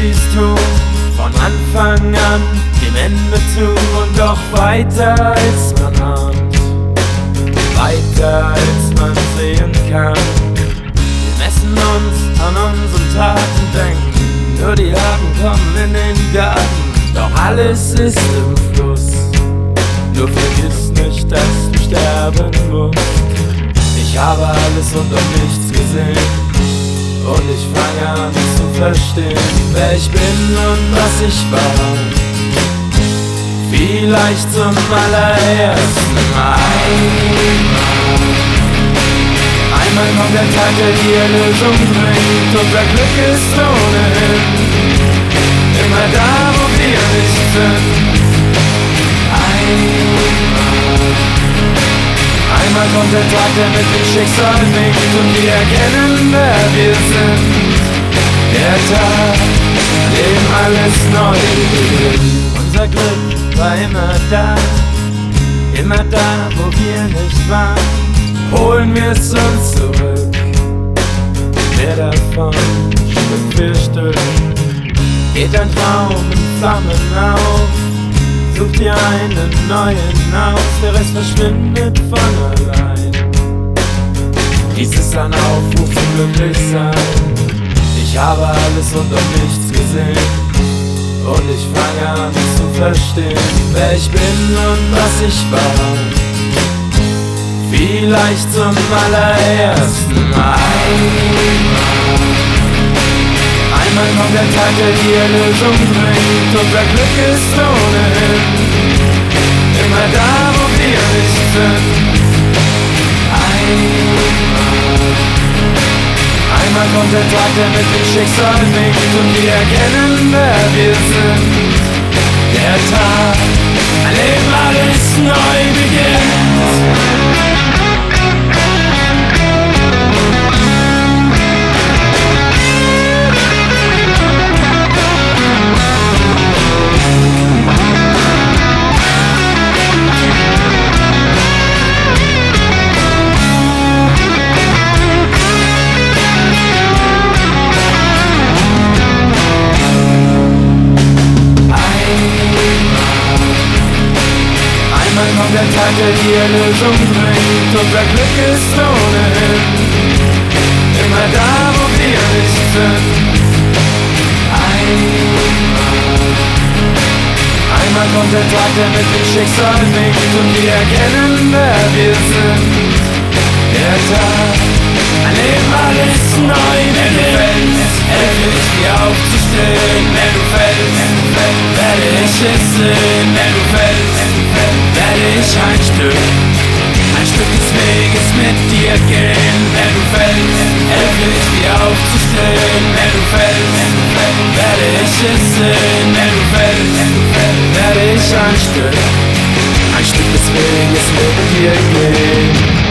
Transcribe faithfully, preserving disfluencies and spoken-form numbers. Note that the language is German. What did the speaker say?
sie's tun, von Anfang an dem Ende zu und doch weiter als man ahnt, weiter als man sehen kann. Wir messen uns an unseren Taten, denken, nur die Haken kommen in den Garten. Doch alles ist im Fluss, nur vergiss nicht, dass du sterben musst. Ich habe alles und doch nichts gesehen, und ich fange an zu verstehen, wer ich bin und was ich war. Vielleicht zum allerersten Mal. Einmal kommt der Tag, der die Erlösung bringt. Unser Glück ist ohnehin immer da, wo wir nicht sind. Einmal, einmal kommt der Tag, der mit dem Schicksal winkt und wir erkennen, wer wir sind. Der Tag, an dem alles neu beginnt. Unser Glück war immer da, immer da, wo wir nicht waren. Holen wir es uns zurück, mehr davon Stück für Stück. Geht ein Traum in Flammen auf, such dir einen neuen aus, der Rest verschwindet von allein. Dies ist ein Aufruf zum Glücklichsein. Ich habe alles und doch nichts gesehen, und ich fange an zu verstehen, wer ich bin und was ich war. Vielleicht zum allerersten Mal. Einmal kommt der Tag, der die Erlösung bringt. Unser Glück ist ohnehin immer da, wo wir nicht sind. Einmal, einmal kommt der Tag, der mit dem Schicksal winkt und wir erkennen, wer wir sind. Der Tag, an dem alles neu beginnt. Einmal kommt der Tag, der die Erlösung bringt. Unser Glück ist ohnehin immer da, wo wir nicht sind. Einmal, einmal kommt der Tag, der mit dem Schicksal winkt und wir erkennen, wer wir sind. Der Tag, an dem alles neu beginnt. Endlich dir aufzustehen, wenn du fällst, werde ich es sehen, wenn du fällst, werde ich ein Stück, ein Stück des Weges mit dir gehen, wenn du fällst, endlich dir aufzustehen, wenn du fällst, werde ich es sehen, wenn du fällst, werde ich ein Stück, ein Stück des Weges mit dir gehen.